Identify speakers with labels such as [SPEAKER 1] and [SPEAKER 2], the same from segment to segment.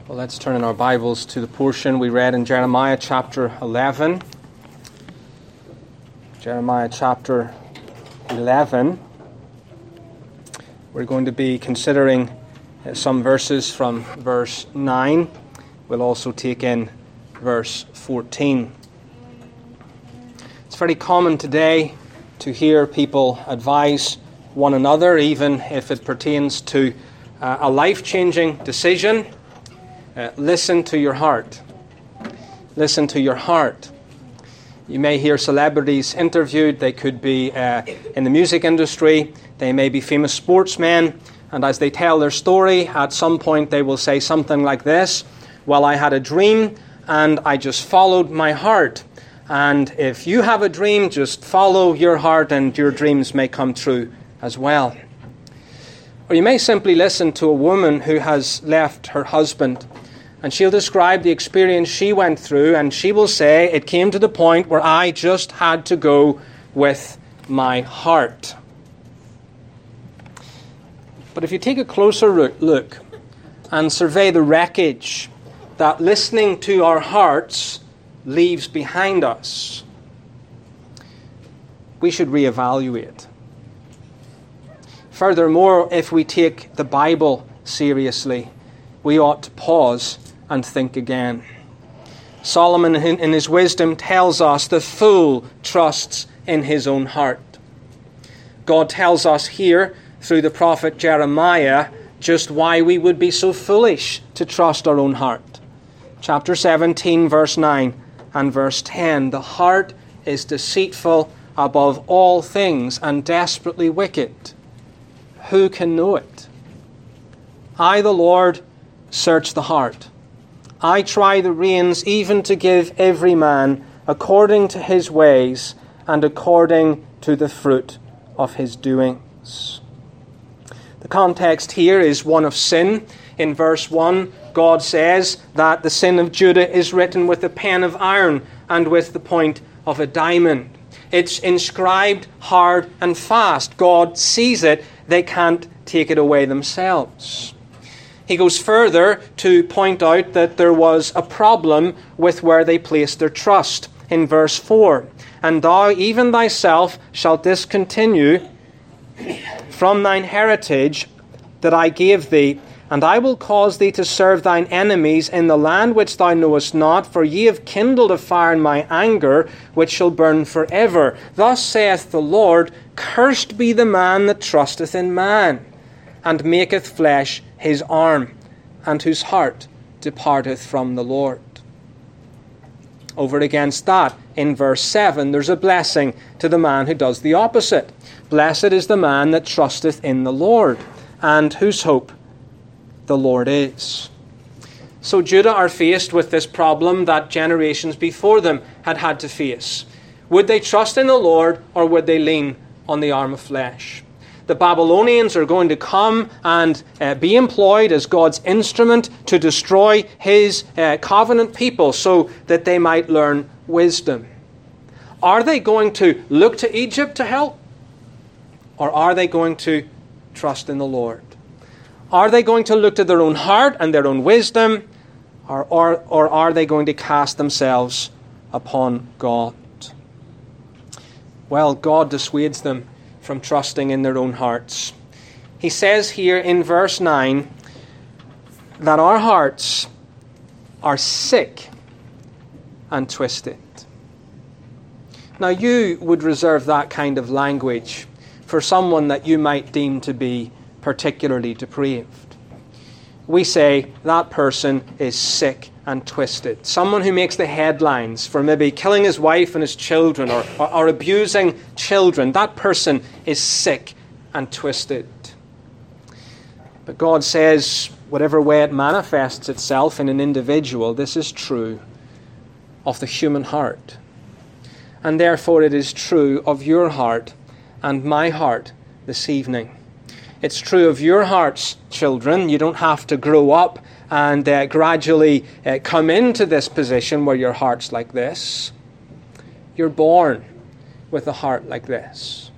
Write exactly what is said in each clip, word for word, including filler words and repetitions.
[SPEAKER 1] Well, let's turn in our Bibles to the portion we read in Jeremiah chapter eleven. Jeremiah chapter eleven. We're going to be considering uh, some verses from verse nine. We'll also take in verse fourteen. It's very common today to hear people advise one another, even if it pertains to uh, a life-changing decision. Uh, listen to your heart. Listen to your heart. You may hear celebrities interviewed. They could be uh, in the music industry. They may be famous sportsmen. And as they tell their story, at some point they will say something like this: well, I had a dream and I just followed my heart. And if you have a dream, just follow your heart and your dreams may come true as well. Or you may simply listen to a woman who has left her husband, and she'll describe the experience she went through, and she will say, it came to the point where I just had to go with my heart. But if you take a closer look and survey the wreckage that listening to our hearts leaves behind us, we should reevaluate. Furthermore, if we take the Bible seriously, we ought to pause and think again. Solomon, in his wisdom, tells us the fool trusts in his own heart. God tells us here, through the prophet Jeremiah, just why we would be so foolish to trust our own heart. Chapter seventeen, verse nine and verse ten. The heart is deceitful above all things and desperately wicked. Who can know it? I, the Lord, search the heart. I try the reins, even to give every man according to his ways and according to the fruit of his doings. The context here is one of sin. In verse one, God says that the sin of Judah is written with a pen of iron and with the point of a diamond. It's inscribed hard and fast. God sees it. They can't take it away themselves. He goes further to point out that there was a problem with where they placed their trust. In verse four, and thou even thyself shalt discontinue from thine heritage that I gave thee, and I will cause thee to serve thine enemies in the land which thou knowest not, for ye have kindled a fire in my anger, which shall burn forever. Thus saith the Lord, cursed be the man that trusteth in man, and maketh flesh his arm, and whose heart departeth from the Lord. Over against that, in verse seven, there's a blessing to the man who does the opposite. Blessed is the man that trusteth in the Lord, and whose hope the Lord is. So Judah are faced with this problem that generations before them had had to face. Would they trust in the Lord, or would they lean on the arm of flesh? The Babylonians are going to come and uh, be employed as God's instrument to destroy his uh, covenant people so that they might learn wisdom. Are they going to look to Egypt to help? Or are they going to trust in the Lord? Are they going to look to their own heart and their own wisdom? Or, or, or are they going to cast themselves upon God? Well, God dissuades them from trusting in their own hearts. He says here in verse nine that our hearts are sick and twisted. Now, you would reserve that kind of language for someone that you might deem to be particularly depraved. We say that person is sick and twisted. Someone who makes the headlines for maybe killing his wife and his children, or, or, or abusing children. That person is sick and twisted. But God says, whatever way it manifests itself in an individual, this is true of the human heart. And therefore it is true of your heart and my heart this evening. It's true of your hearts, children. You don't have to grow up and uh, gradually uh, come into this position where your heart's like this. You're born with a heart like this.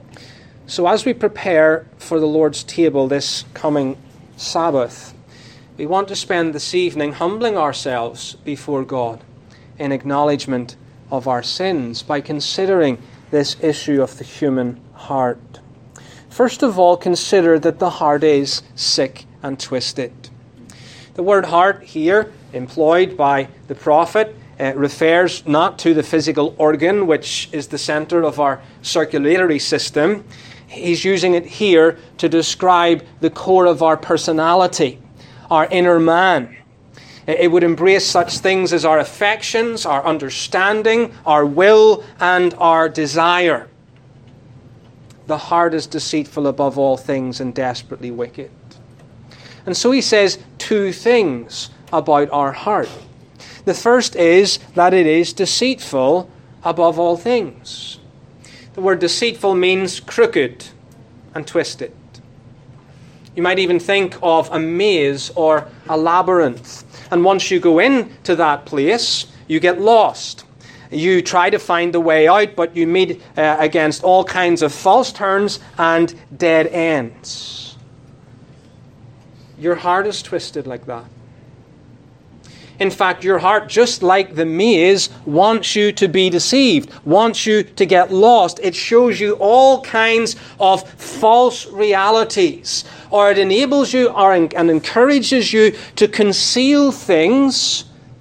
[SPEAKER 1] So as we prepare for the Lord's table this coming Sabbath, we want to spend this evening humbling ourselves before God in acknowledgement of our sins by considering this issue of the human heart. First of all, consider that the heart is sick and twisted. The word heart here, employed by the prophet, uh, refers not to the physical organ, which is the center of our circulatory system. He's using it here to describe the core of our personality, our inner man. It would embrace such things as our affections, our understanding, our will, and our desire. The heart is deceitful above all things and desperately wicked. And so he says two things about our heart. The first is that it is deceitful above all things. The word deceitful means crooked and twisted. You might even think of a maze or a labyrinth. And once you go into that place, you get lost. You try to find the way out, but you meet uh, against all kinds of false turns and dead ends. Your heart is twisted like that. In fact, your heart, just like the maze, wants you to be deceived, wants you to get lost. It shows you all kinds of false realities, or it enables you or, and encourages you to conceal things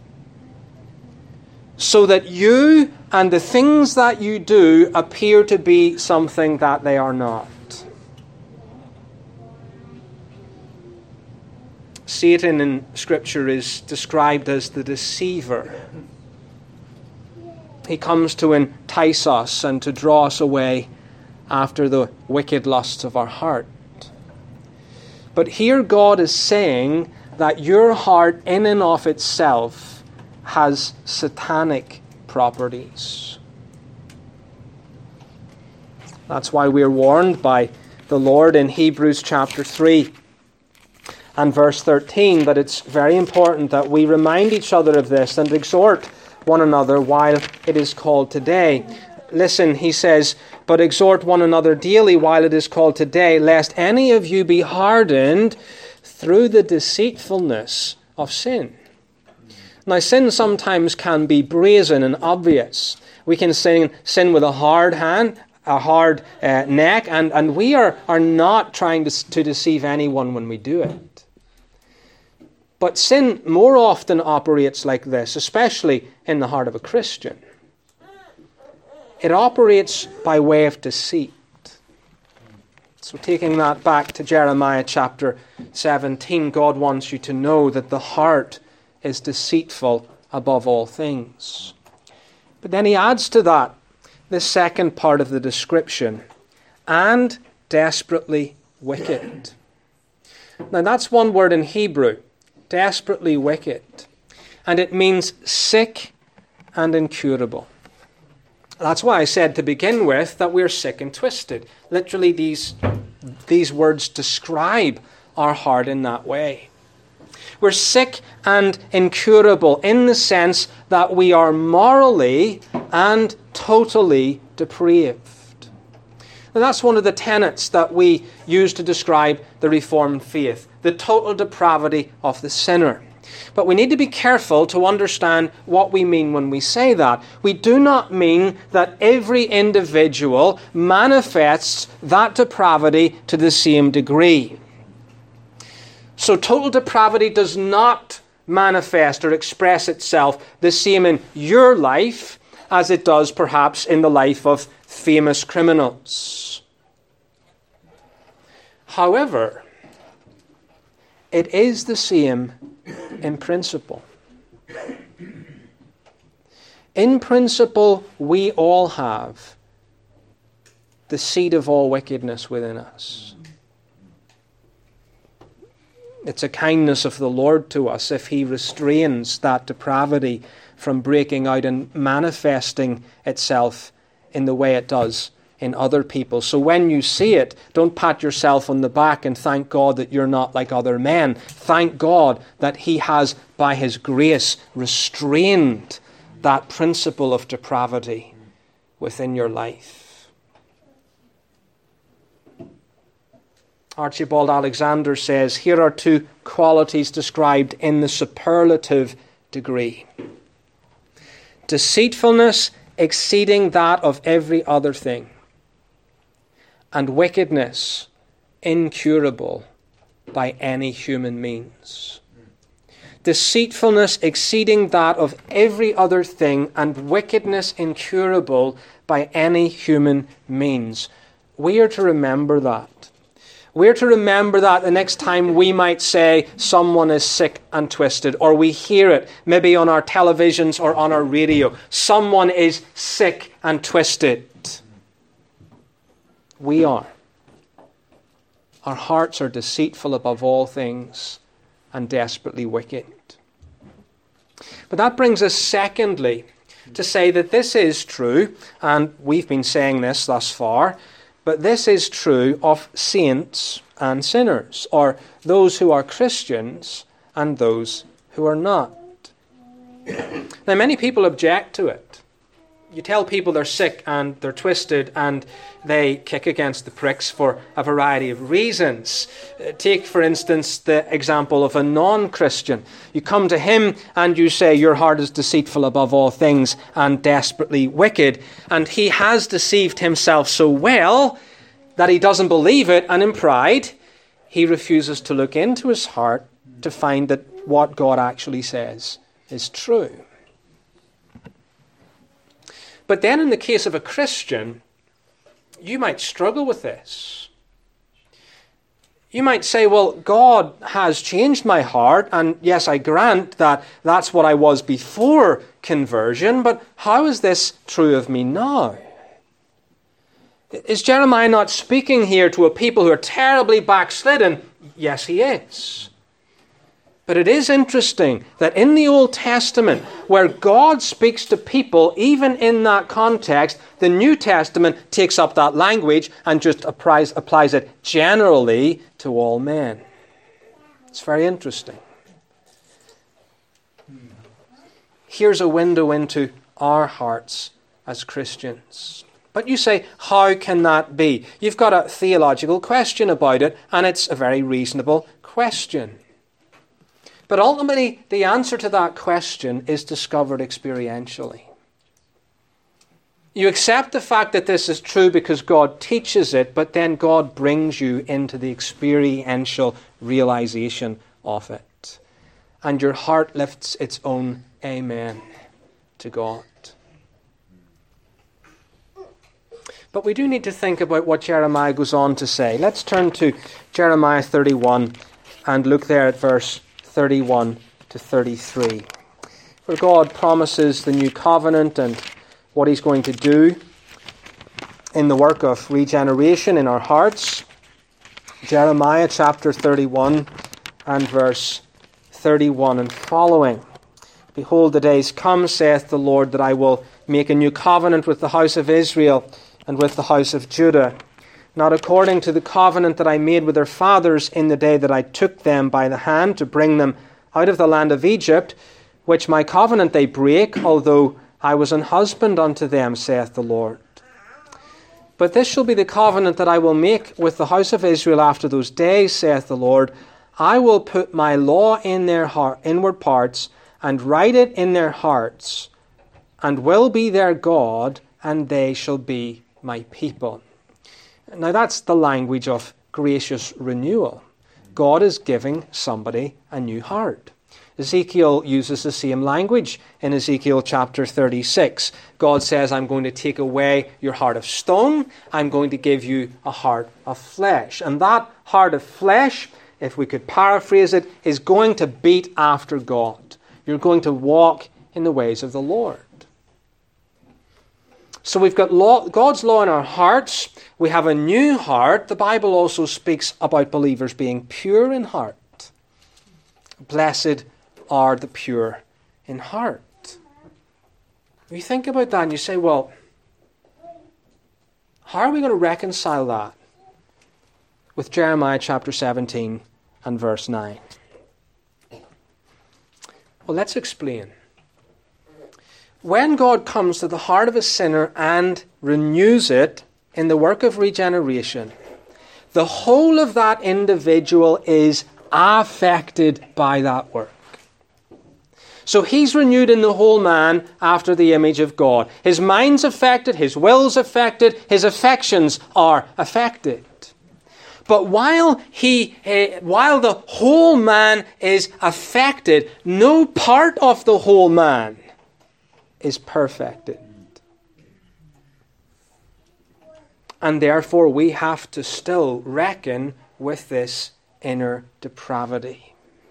[SPEAKER 1] so that you and the things that you do appear to be something that they are not. Satan in Scripture is described as the deceiver. He comes to entice us and to draw us away after the wicked lusts of our heart. But here God is saying that your heart in and of itself has satanic properties. That's why we're warned by the Lord in Hebrews chapter three and verse thirteen that it's very important that we remind each other of this and exhort one another while it is called today. Listen, he says, but exhort one another daily while it is called today, lest any of you be hardened through the deceitfulness of sin. Now, sin sometimes can be brazen and obvious. We can sin, sin with a hard hand, a hard uh, neck, and, and we are, are not trying to, to deceive anyone when we do it. But sin more often operates like this, especially in the heart of a Christian. It operates by way of deceit. So taking that back to Jeremiah chapter seventeen, God wants you to know that the heart is deceitful above all things. But then he adds to that the second part of the description, and desperately wicked. Now that's one word in Hebrew, desperately wicked. And it means sick and incurable. That's why I said to begin with that we're sick and twisted. Literally these, these words describe our heart in that way. We're sick and incurable in the sense that we are morally and totally depraved. Now that's one of the tenets that we use to describe the Reformed faith, the total depravity of the sinner. But we need to be careful to understand what we mean when we say that. We do not mean that every individual manifests that depravity to the same degree. So total depravity does not manifest or express itself the same in your life as it does perhaps in the life of famous criminals. However, it is the same in principle. In principle, we all have the seed of all wickedness within us. It's a kindness of the Lord to us if He restrains that depravity from breaking out and manifesting itself in the way it does in other people. So when you see it, don't pat yourself on the back and thank God that you're not like other men. Thank God that He has, by His grace, restrained that principle of depravity within your life. Archibald Alexander says, here are two qualities described in the superlative degree. Deceitfulness exceeding that of every other thing, and wickedness incurable by any human means. Deceitfulness exceeding that of every other thing, and wickedness incurable by any human means. We are to remember that. We're to remember that the next time we might say someone is sick and twisted, or we hear it maybe on our televisions or on our radio. Someone is sick and twisted. We are. Our hearts are deceitful above all things and desperately wicked. But that brings us secondly to say that this is true, and we've been saying this thus far, but this is true of saints and sinners, or those who are Christians and those who are not. Now, many people object to it. You tell people they're sick and they're twisted and they kick against the pricks for a variety of reasons. Take, for instance, the example of a non-Christian. You come to him and you say, your heart is deceitful above all things and desperately wicked. And he has deceived himself so well that he doesn't believe it, and in pride, he refuses to look into his heart to find that what God actually says is true. But then in the case of a Christian, you might struggle with this. You might say, well, God has changed my heart, and yes, I grant that that's what I was before conversion, but how is this true of me now? Is Jeremiah not speaking here to a people who are terribly backslidden? Yes, he is. But it is interesting that in the Old Testament, where God speaks to people, even in that context, the New Testament takes up that language and just applies, applies it generally to all men. It's very interesting. Here's a window into our hearts as Christians. But you say, how can that be? You've got a theological question about it, and it's a very reasonable question. But ultimately, the answer to that question is discovered experientially. You accept the fact that this is true because God teaches it, but then God brings you into the experiential realization of it. And your heart lifts its own amen to God. But we do need to think about what Jeremiah goes on to say. Let's turn to Jeremiah thirty-one and look there at verse thirty-one to thirty-three, where God promises the new covenant and what he's going to do in the work of regeneration in our hearts. Jeremiah chapter thirty-one and verse thirty-one and following. Behold, the days come, saith the Lord, that I will make a new covenant with the house of Israel and with the house of Judah, not according to the covenant that I made with their fathers in the day that I took them by the hand to bring them out of the land of Egypt, which my covenant they break, although I was an husband unto them, saith the Lord. But this shall be the covenant that I will make with the house of Israel after those days, saith the Lord. I will put my law in their heart, inward parts, and write it in their hearts, and will be their God, and they shall be my people. Now that's the language of gracious renewal. God is giving somebody a new heart. Ezekiel uses the same language in Ezekiel chapter thirty-six. God says, I'm going to take away your heart of stone. I'm going to give you a heart of flesh. And that heart of flesh, if we could paraphrase it, is going to beat after God. You're going to walk in the ways of the Lord. So we've got law, God's law in our hearts. We have a new heart. The Bible also speaks about believers being pure in heart. Blessed are the pure in heart. You think about that and you say, well, how are we going to reconcile that with Jeremiah chapter seventeen and verse nine? Well, let's explain. When God comes to the heart of a sinner and renews it in the work of regeneration, the whole of that individual is affected by that work. So he's renewed in the whole man after the image of God. His mind's affected, his will's affected, his affections are affected. But while he, uh, while the whole man is affected, no part of the whole man is perfected. And therefore we have to still reckon with this inner depravity.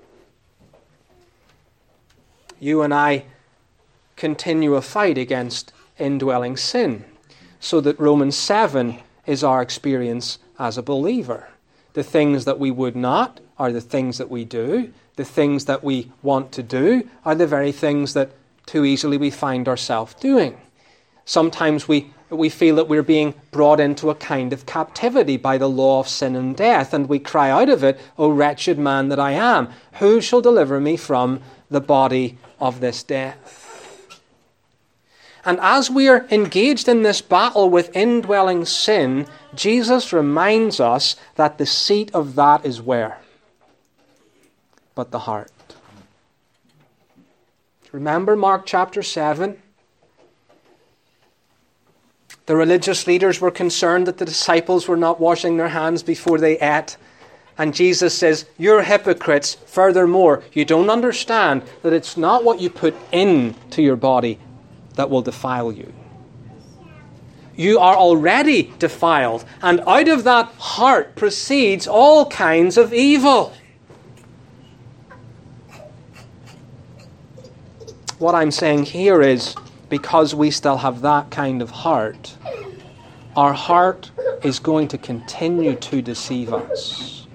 [SPEAKER 1] You and I continue a fight against indwelling sin, so that Romans seven is our experience as a believer. The things that we would not are the things that we do. The things that we want to do are the very things that too easily we find ourselves doing. Sometimes we, we feel that we're being brought into a kind of captivity by the law of sin and death, and we cry out of it, "O wretched man that I am, who shall deliver me from the body of this death?" And as we are engaged in this battle with indwelling sin, Jesus reminds us that the seat of that is where? But the heart. Remember Mark chapter seven? The religious leaders were concerned that the disciples were not washing their hands before they ate. And Jesus says, "You're hypocrites. Furthermore, you don't understand that it's not what you put into your body that will defile you. You are already defiled, and out of that heart proceeds all kinds of evil." What I'm saying here is, because we still have that kind of heart, our heart is going to continue to deceive us,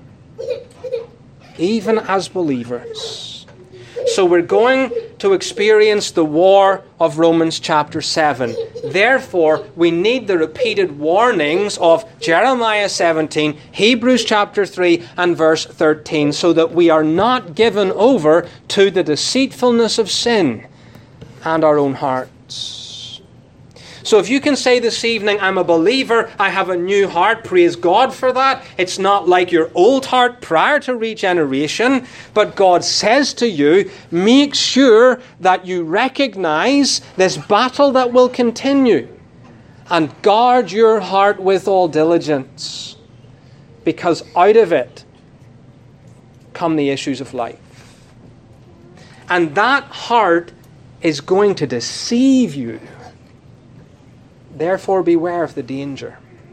[SPEAKER 1] even as believers. So we're going to experience the war of Romans chapter seven. Therefore, we need the repeated warnings of Jeremiah seventeen, Hebrews chapter three and verse thirteen, so that we are not given over to the deceitfulness of sin and our own hearts. So if you can say this evening, "I'm a believer, I have a new heart," praise God for that. It's not like your old heart prior to regeneration, but God says to you, make sure that you recognize this battle that will continue, and guard your heart with all diligence, because out of it come the issues of life. And that heart is going to deceive you. Therefore, beware of the danger.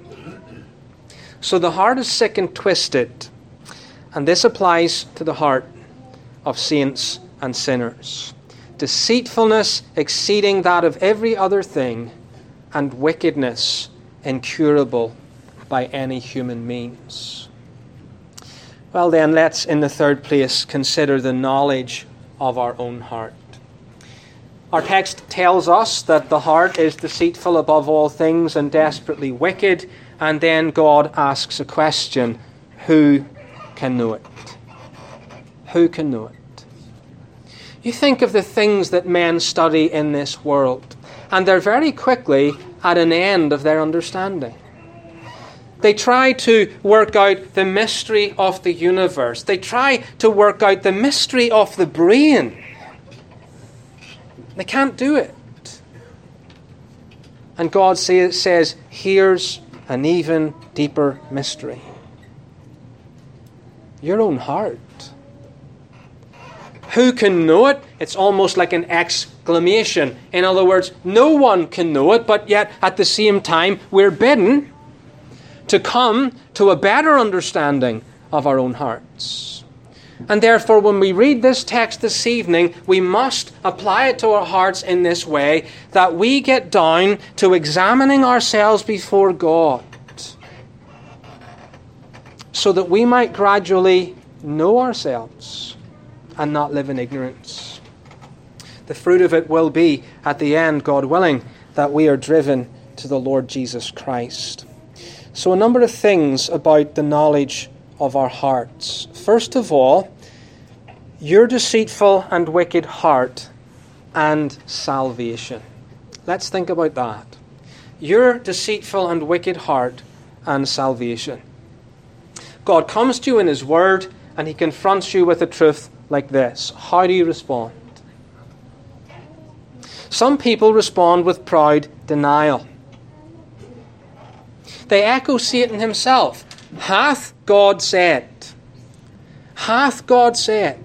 [SPEAKER 1] So the heart is sick and twisted, and this applies to the heart of saints and sinners. Deceitfulness exceeding that of every other thing, and wickedness incurable by any human means. Well then, let's in the third place consider the knowledge of our own heart. Our text tells us that the heart is deceitful above all things and desperately wicked, and then God asks a question: who can know it? Who can know it? You think of the things that men study in this world, and they're very quickly at an end of their understanding. They try to work out the mystery of the universe. They try to work out the mystery of the brain. They can't do it. And God say, says, here's an even deeper mystery. Your own heart. Who can know it? It's almost like an exclamation. In other words, no one can know it, but yet at the same time, we're bidden to come to a better understanding of our own hearts. And therefore, when we read this text this evening, we must apply it to our hearts in this way, that we get down to examining ourselves before God, so that we might gradually know ourselves and not live in ignorance. The fruit of it will be, at the end, God willing, that we are driven to the Lord Jesus Christ. So a number of things about the knowledge of our hearts. First of all, your deceitful and wicked heart and salvation. Let's think about that. Your deceitful and wicked heart and salvation. God comes to you in His Word and He confronts you with a truth like this. How do you respond? Some people respond with proud denial. They echo Satan himself. Hath God said? Hath God said?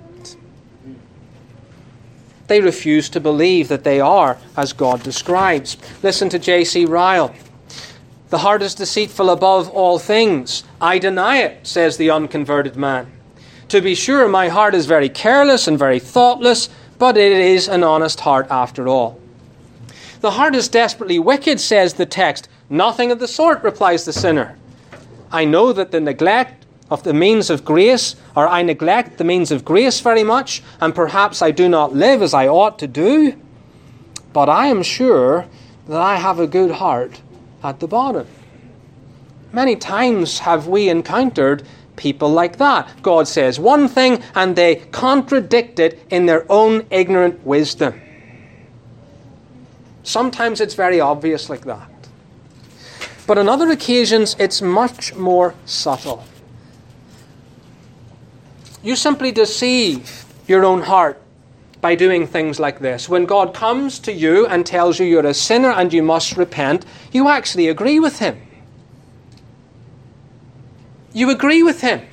[SPEAKER 1] They refuse to believe that they are as God describes. Listen to J C Ryle. The heart is deceitful above all things. I deny it, says the unconverted man. To be sure, my heart is very careless and very thoughtless, but it is an honest heart after all. The heart is desperately wicked, says the text. Nothing of the sort, replies the sinner. I know that the neglect of the means of grace, or I neglect the means of grace very much, and perhaps I do not live as I ought to do, but I am sure that I have a good heart at the bottom. Many times have we encountered people like that. God says one thing and they contradict it in their own ignorant wisdom. Sometimes it's very obvious like that. But on other occasions it's much more subtle. You simply deceive your own heart by doing things like this. When God comes to you and tells you you're a sinner and you must repent, you actually agree with Him. You agree with Him.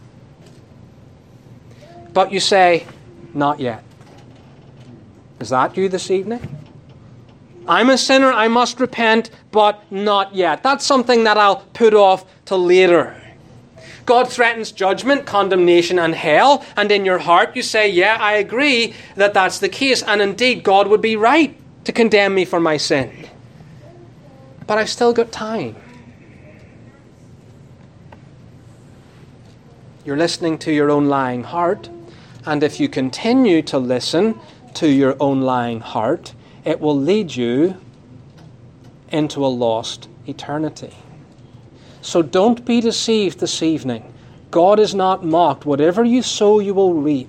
[SPEAKER 1] But you say, not yet. Is that you this evening? I'm a sinner, I must repent, but not yet. That's something that I'll put off till later. God threatens judgment, condemnation, and hell, and in your heart you say, yeah, I agree that that's the case, and indeed God would be right to condemn me for my sin. But I've still got time. You're listening to your own lying heart, and if you continue to listen to your own lying heart, it will lead you into a lost eternity. So don't be deceived this evening. God is not mocked. Whatever you sow, you will reap.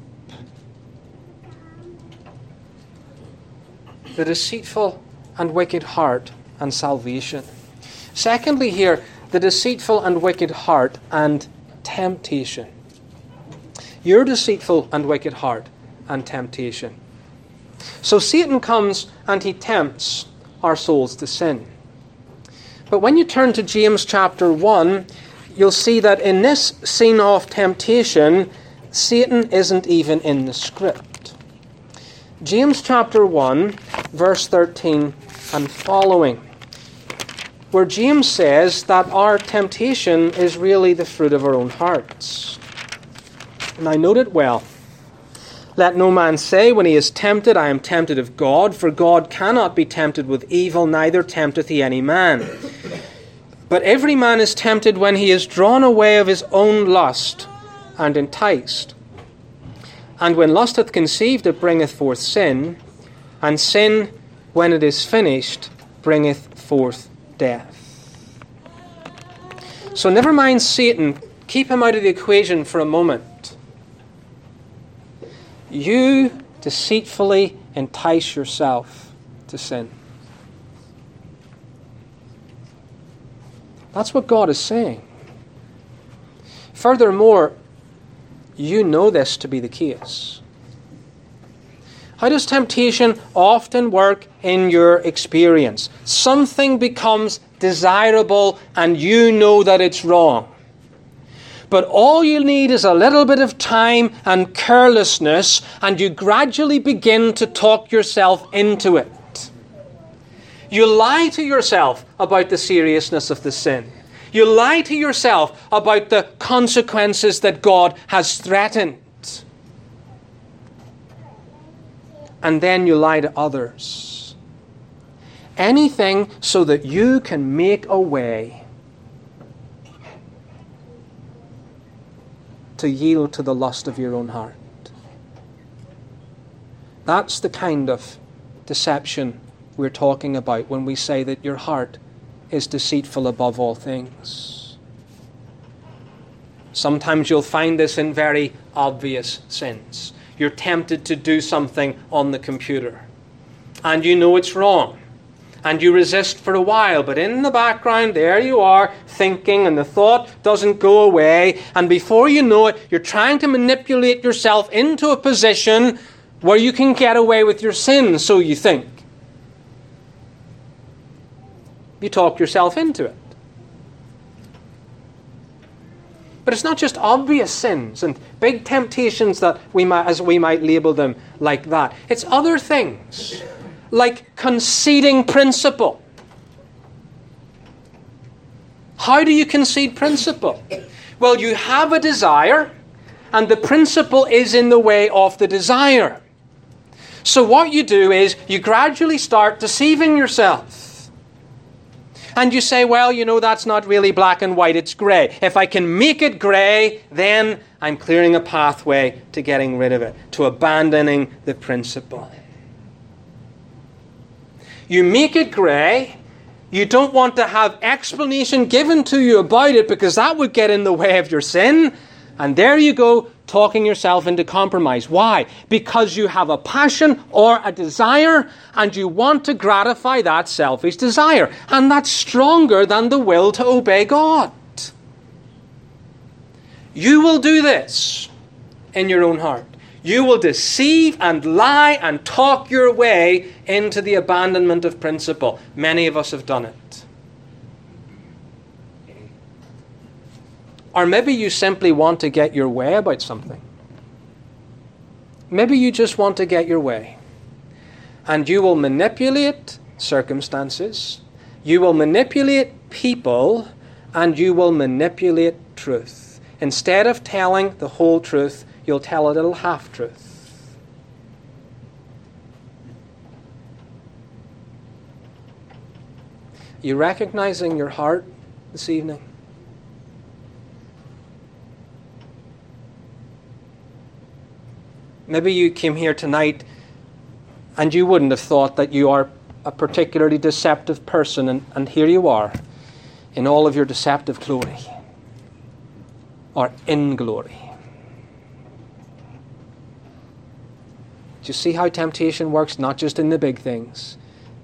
[SPEAKER 1] The deceitful and wicked heart and salvation. Secondly here, the deceitful and wicked heart and temptation. Your deceitful and wicked heart and temptation. So Satan comes and he tempts our souls to sin. But when you turn to James chapter one, you'll see that in this scene of temptation, Satan isn't even in the script. James chapter one, verse thirteen and following, where James says that our temptation is really the fruit of our own hearts. And I note it well. Let no man say when he is tempted, I am tempted of God, for God cannot be tempted with evil, neither tempteth he any man. But every man is tempted when he is drawn away of his own lust and enticed. And when lust hath conceived, it bringeth forth sin, and sin, when it is finished, bringeth forth death. So never mind Satan, keep him out of the equation for a moment. You deceitfully entice yourself to sin. That's what God is saying. Furthermore, you know this to be the case. How does temptation often work in your experience? Something becomes desirable and you know that it's wrong. But all you need is a little bit of time and carelessness, and you gradually begin to talk yourself into it. You lie to yourself about the seriousness of the sin. You lie to yourself about the consequences that God has threatened. And then you lie to others. Anything so that you can make a way to yield to the lust of your own heart. That's the kind of deception we're talking about when we say that your heart is deceitful above all things. Sometimes you'll find this in very obvious sins. You're tempted to do something on the computer, and you know it's wrong. And you resist for a while, but in the background, there you are, thinking, and the thought doesn't go away. And before you know it, you're trying to manipulate yourself into a position where you can get away with your sin, so you think. You talk yourself into it. But it's not just obvious sins and big temptations that we might, as we might label them like that. It's other things, like conceding principle. How do you concede principle? Well, you have a desire, and the principle is in the way of the desire. So what you do is you gradually start deceiving yourself. And you say, well, you know, that's not really black and white, it's grey. If I can make it grey, then I'm clearing a pathway to getting rid of it, to abandoning the principle. You make it grey. You don't want to have explanation given to you about it because that would get in the way of your sin. And there you go, talking yourself into compromise. Why? Because you have a passion or a desire and you want to gratify that selfish desire. And that's stronger than the will to obey God. You will do this in your own heart. You will deceive and lie and talk your way into the abandonment of principle. Many of us have done it. Or maybe you simply want to get your way about something. Maybe you just want to get your way. And you will manipulate circumstances, you will manipulate people, and you will manipulate truth. Instead of telling the whole truth, you'll tell a little half-truth. You recognizing your heart this evening? Maybe you came here tonight and you wouldn't have thought that you are a particularly deceptive person, and, and here you are in all of your deceptive glory, or in glory. Do you see how temptation works? Not just in the big things.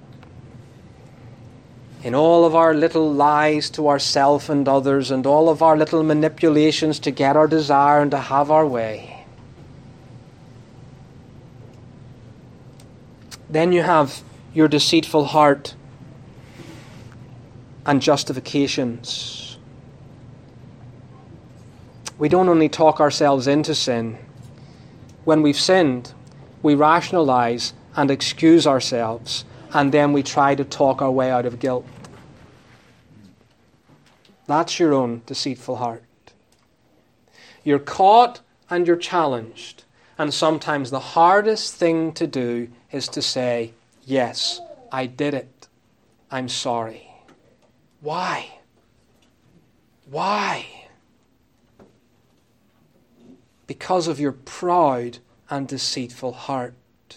[SPEAKER 1] In all of our little lies to ourselves and others, and all of our little manipulations to get our desire and to have our way. Then you have your deceitful heart and justifications. We don't only talk ourselves into sin. When we've sinned, we rationalize and excuse ourselves, and then we try to talk our way out of guilt. That's your own deceitful heart. You're caught and you're challenged. And sometimes the hardest thing to do is to say, yes, I did it. I'm sorry. Why? Why? Because of your proud and deceitful heart.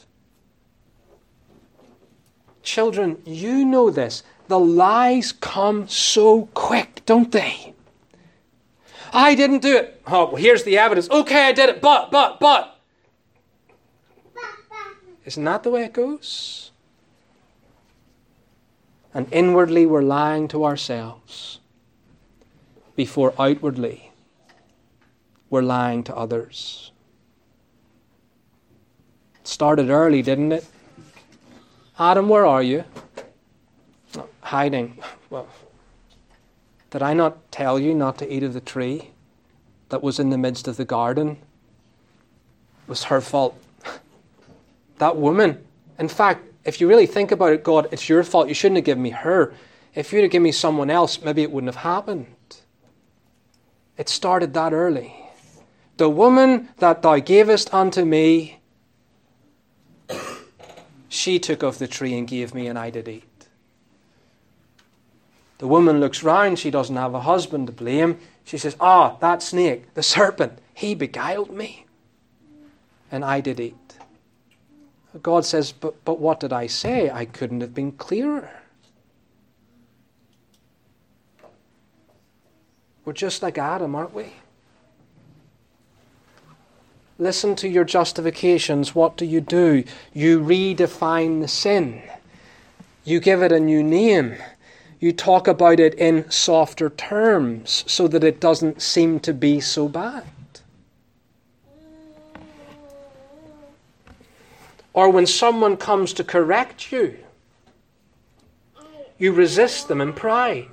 [SPEAKER 1] Children, you know this. The lies come so quick, don't they? I didn't do it. Oh, well, here's the evidence. Okay, I did it, but, but, but. Isn't that the way it goes? And inwardly we're lying to ourselves before outwardly we're lying to others. It started early, didn't it? Adam, where are you? Oh, hiding. Well, did I not tell you not to eat of the tree that was in the midst of the garden? It was her fault. That woman, in fact, if you really think about it, God, it's your fault. You shouldn't have given me her. If you'd have given me someone else, maybe it wouldn't have happened. It started that early. The woman that thou gavest unto me, she took of the tree and gave me, and I did eat. The woman looks round. She doesn't have a husband to blame. She says, ah, that snake, the serpent, he beguiled me, and I did eat. God says, but, but what did I say? I couldn't have been clearer. We're just like Adam, aren't we? Listen to your justifications. What do you do? You redefine the sin. You give it a new name. You talk about it in softer terms so that it doesn't seem to be so bad. Or when someone comes to correct you, you resist them in pride.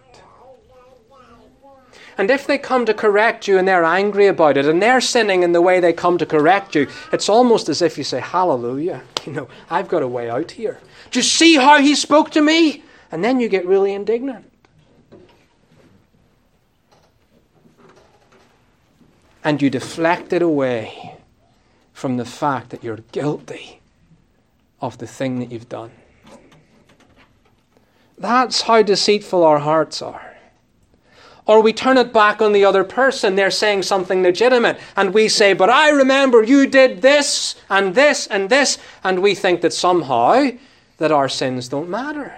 [SPEAKER 1] And if they come to correct you and they're angry about it and they're sinning in the way they come to correct you, it's almost as if you say, hallelujah, you know, I've got a way out here. Do you see how he spoke to me? And then you get really indignant. And you deflect it away from the fact that you're guilty of the thing that you've done. That's how deceitful our hearts are. Or we turn it back on the other person. They're saying something legitimate. And we say, but I remember you did this and this and this. And we think that somehow that our sins don't matter.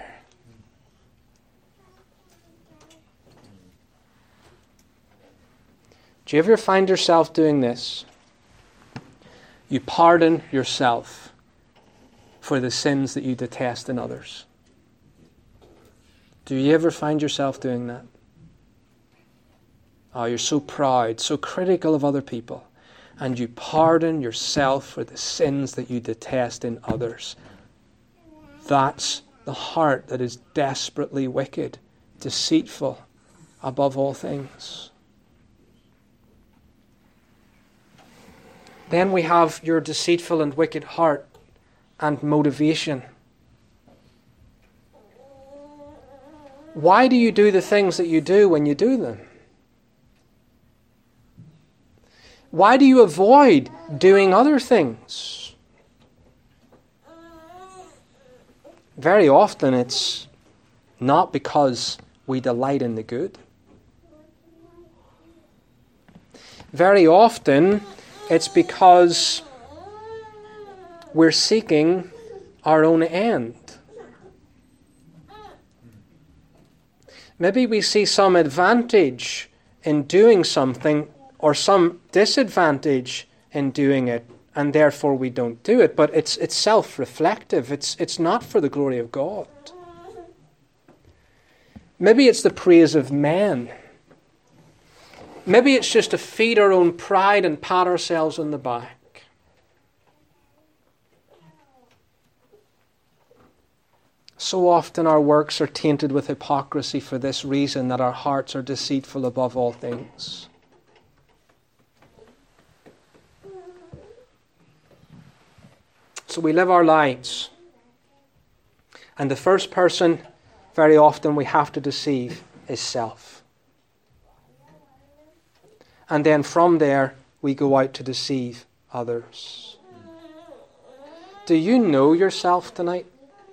[SPEAKER 1] Do you ever find yourself doing this? You pardon yourself for the sins that you detest in others. Do you ever find yourself doing that? Oh, you're so proud, so critical of other people, and you pardon yourself for the sins that you detest in others. That's the heart that is desperately wicked, deceitful above all things. Then we have your deceitful and wicked heart and motivation. Why do you do the things that you do when you do them? Why do you avoid doing other things? Very often it's not because we delight in the good. Very often it's because we're seeking our own end. Maybe we see some advantage in doing something or some disadvantage in doing it, and therefore we don't do it. But it's it's self-reflective. It's it's not for the glory of God. Maybe it's the praise of men. Maybe it's just to feed our own pride and pat ourselves on the back. So often our works are tainted with hypocrisy for this reason, that our hearts are deceitful above all things. So we live our lives. And the first person, very often, we have to deceive is self. And then from there, we go out to deceive others. Do you know yourself tonight?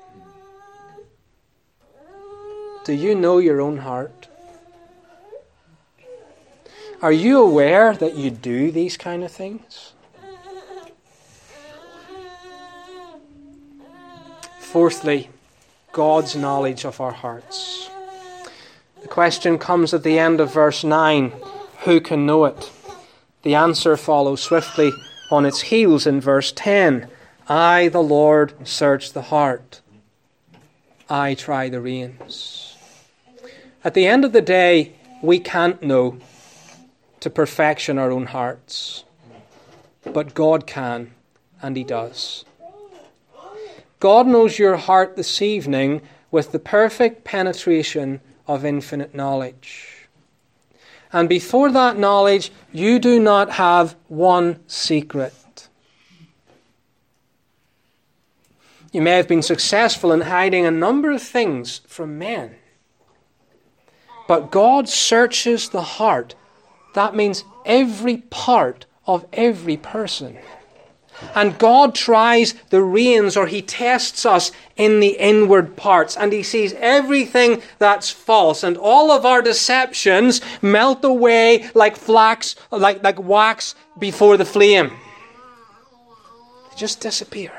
[SPEAKER 1] Do you know your own heart? Are you aware that you do these kind of things? Fourthly, God's knowledge of our hearts. The question comes at the end of verse nine. Who can know it? The answer follows swiftly on its heels in verse ten. I, the Lord, search the heart. I try the reins. At the end of the day, we can't know to perfection our own hearts. But God can, and He does. God knows your heart this evening with the perfect penetration of infinite knowledge. And before that knowledge, you do not have one secret. You may have been successful in hiding a number of things from men. But God searches the heart. That means every part of every person. And God tries the reins, or He tests us in the inward parts. And He sees everything that's false. And all of our deceptions melt away like flax, like, like wax before the flame. They just disappear.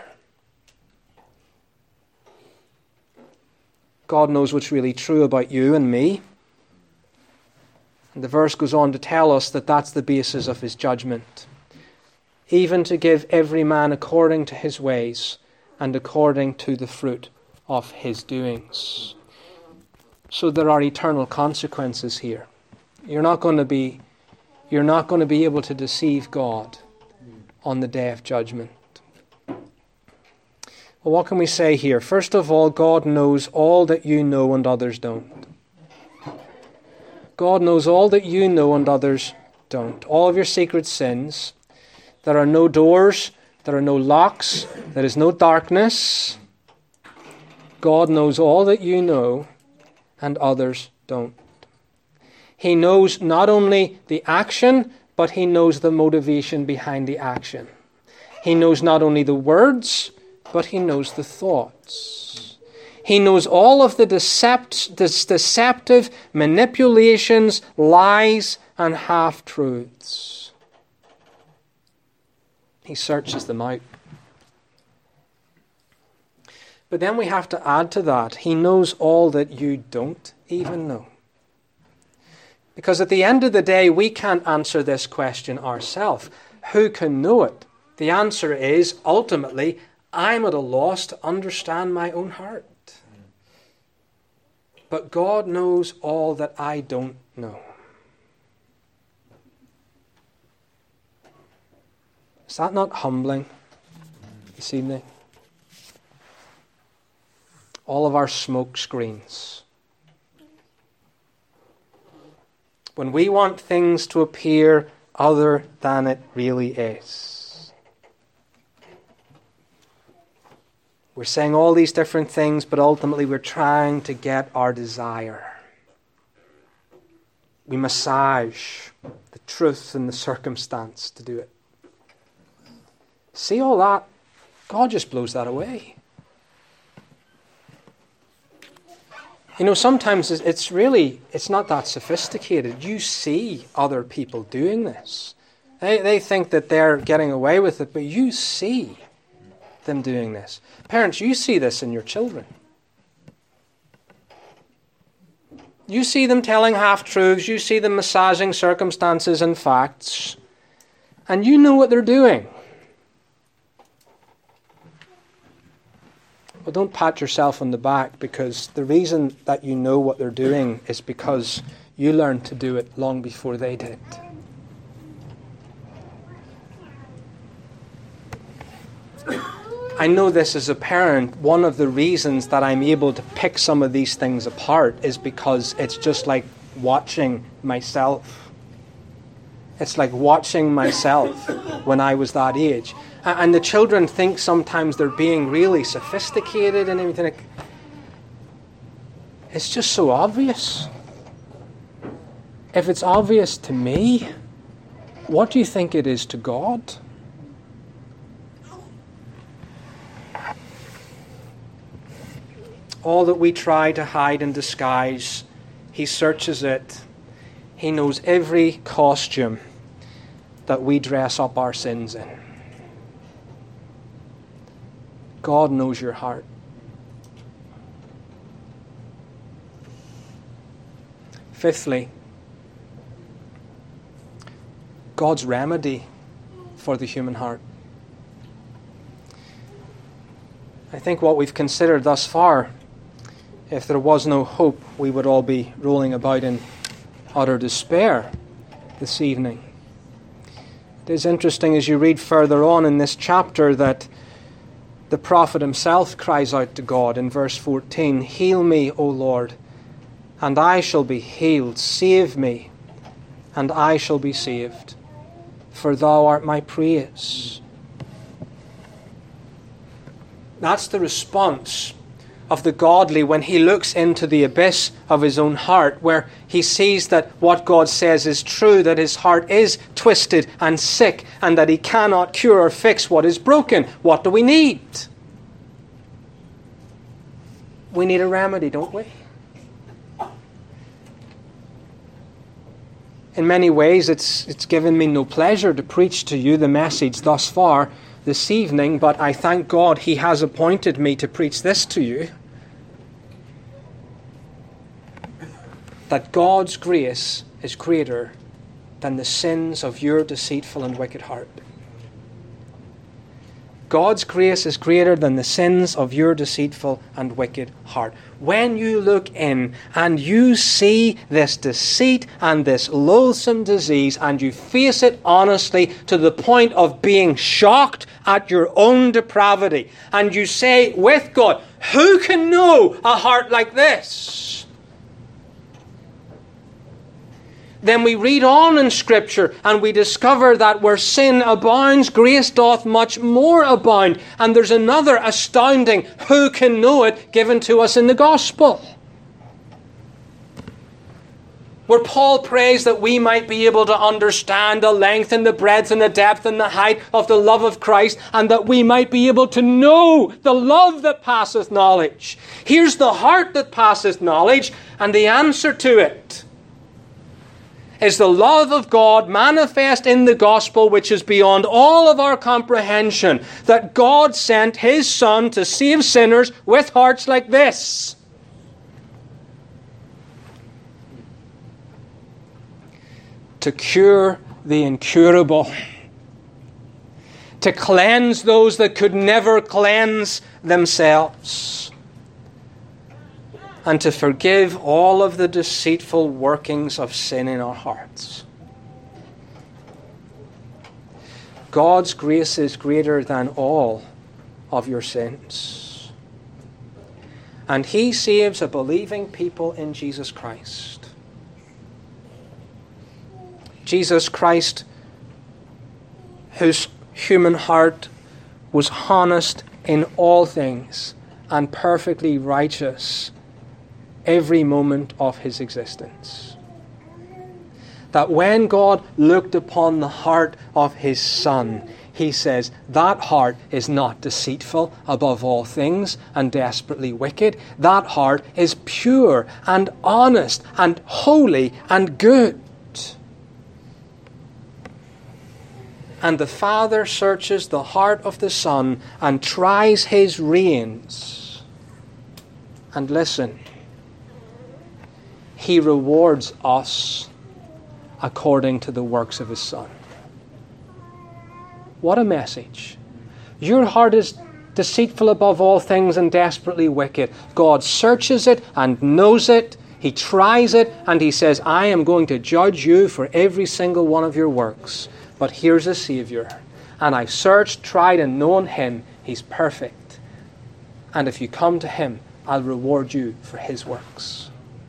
[SPEAKER 1] God knows what's really true about you and me. And the verse goes on to tell us that that's the basis of His judgment. Even to give every man according to his ways and according to the fruit of his doings. So there are eternal consequences here. You're not going to be, you're not going to be able to deceive God on the day of judgment. Well, what can we say here? First of all, God knows all that you know and others don't. God knows all that you know and others don't. All of your secret sins. There are no doors. There are no locks. There is no darkness. God knows all that you know and others don't. He knows not only the action, but he knows the motivation behind the action. He knows not only the words, but he knows the thoughts. He knows all of the decept- deceptive manipulations, lies, and half-truths. He searches them out. But then we have to add to that, he knows all that you don't even know. Because at the end of the day, we can't answer this question ourselves. Who can know it? The answer is, ultimately, I'm at a loss to understand my own heart. But God knows all that I don't know. Is that not humbling this evening? All of our smoke screens. When we want things to appear other than it really is. We're saying all these different things, but ultimately we're trying to get our desire. We massage the truth and the circumstance to do it. See all that? God just blows that away. You know, sometimes it's really, it's not that sophisticated. You see other people doing this. They, they think that they're getting away with it, but you see them doing this. Parents, you see this in your children. You see them telling half-truths. You see them massaging circumstances and facts. And you know what they're doing. Well, don't pat yourself on the back, because the reason that you know what they're doing is because you learned to do it long before they did. I know this as a parent. One of the reasons that I'm able to pick some of these things apart is because it's just like watching myself. It's like watching myself when I was that age. And the children think sometimes they're being really sophisticated and everything. It's just so obvious. If it's obvious to me, what do you think it is to God? All that we try to hide and disguise, He searches it. He knows every costume that we dress up our sins in. God knows your heart. Fifthly, God's remedy for the human heart. I think what we've considered thus far, if there was no hope, we would all be rolling about in utter despair this evening. It is interesting as you read further on in this chapter that the prophet himself cries out to God in verse fourteen, "Heal me, O Lord, and I shall be healed. Save me, and I shall be saved, for thou art my praise." That's the response of the godly when he looks into the abyss of his own heart, where he sees that what God says is true, that his heart is twisted and sick, and that he cannot cure or fix what is broken. What do we need? We need a remedy, don't we? In many ways, it's it's given me no pleasure to preach to you the message thus far this evening, but I thank God He has appointed me to preach this to you. That God's grace is greater than the sins of your deceitful and wicked heart. God's grace is greater than the sins of your deceitful and wicked heart. When you look in and you see this deceit and this loathsome disease and you face it honestly to the point of being shocked at your own depravity, and you say with God, who can know a heart like this? Then we read on in Scripture and we discover that where sin abounds, grace doth much more abound. And there's another astounding who can know it given to us in the gospel, where Paul prays that we might be able to understand the length and the breadth and the depth and the height of the love of Christ, and that we might be able to know the love that passeth knowledge. Here's the heart that passeth knowledge, and the answer to it is the love of God manifest in the gospel, which is beyond all of our comprehension, that God sent His Son to save sinners with hearts like this. To cure the incurable. To cleanse those that could never cleanse themselves. And to forgive all of the deceitful workings of sin in our hearts. God's grace is greater than all of your sins. And He saves a believing people in Jesus Christ. Jesus Christ, whose human heart was honest in all things and perfectly righteous every moment of His existence. That when God looked upon the heart of His Son, He says, that heart is not deceitful above all things and desperately wicked. That heart is pure and honest and holy and good. And the Father searches the heart of the Son and tries His reins. And listen, He rewards us according to the works of His Son. What a message. Your heart is deceitful above all things and desperately wicked. God searches it and knows it. He tries it and He says, I am going to judge you for every single one of your works. But here's a Savior. And I've searched, tried and known Him. He's perfect. And if you come to Him, I'll reward you for His works.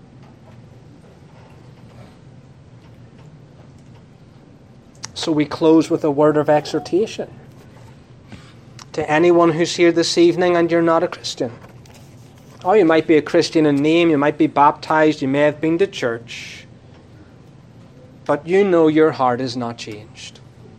[SPEAKER 1] So we close with a word of exhortation to anyone who's here this evening and you're not a Christian. Oh, you might be a Christian in name, you might be baptized, you may have been to church, but you know your heart is not changed.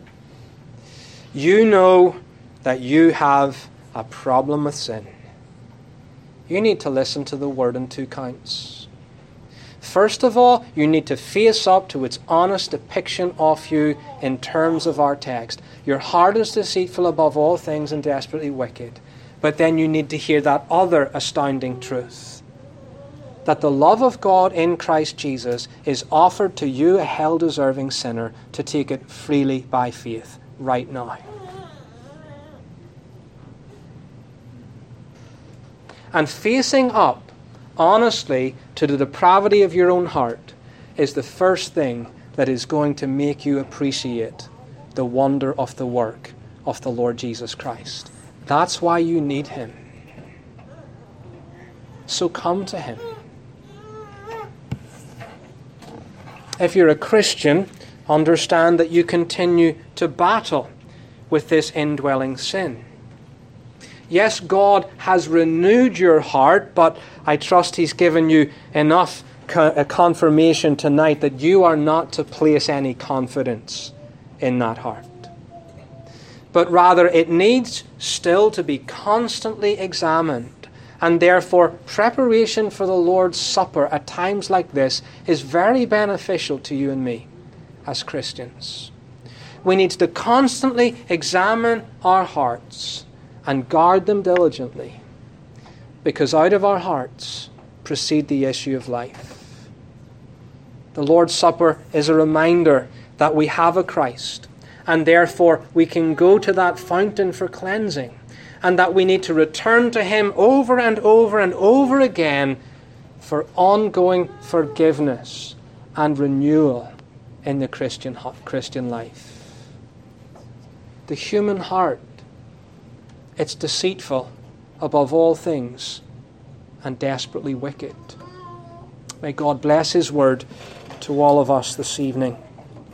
[SPEAKER 1] You know that you have a problem with sin. You need to listen to the word in two counts. First of all, you need to face up to its honest depiction of you in terms of our text. Your heart is deceitful above all things and desperately wicked. But then you need to hear that other astounding truth. That the love of God in Christ Jesus is offered to you, a hell-deserving sinner, to take it freely by faith right now. And facing up honestly to the depravity of your own heart is the first thing that is going to make you appreciate the wonder of the work of the Lord Jesus Christ. That's why you need Him. So come to Him. If you're a Christian, understand that you continue to battle with this indwelling sin. Yes, God has renewed your heart, but I trust He's given you enough co- confirmation tonight that you are not to place any confidence in that heart. But rather, it needs still to be constantly examined. And therefore, preparation for the Lord's Supper at times like this is very beneficial to you and me as Christians. We need to constantly examine our hearts and guard them diligently, because out of our hearts proceed the issue of life. The Lord's Supper is a reminder that we have a Christ, and therefore we can go to that fountain for cleansing, and that we need to return to Him over and over and over again for ongoing forgiveness and renewal in the Christian Christian life. The human heart, it's deceitful above all things and desperately wicked. May God bless His word to all of us this evening.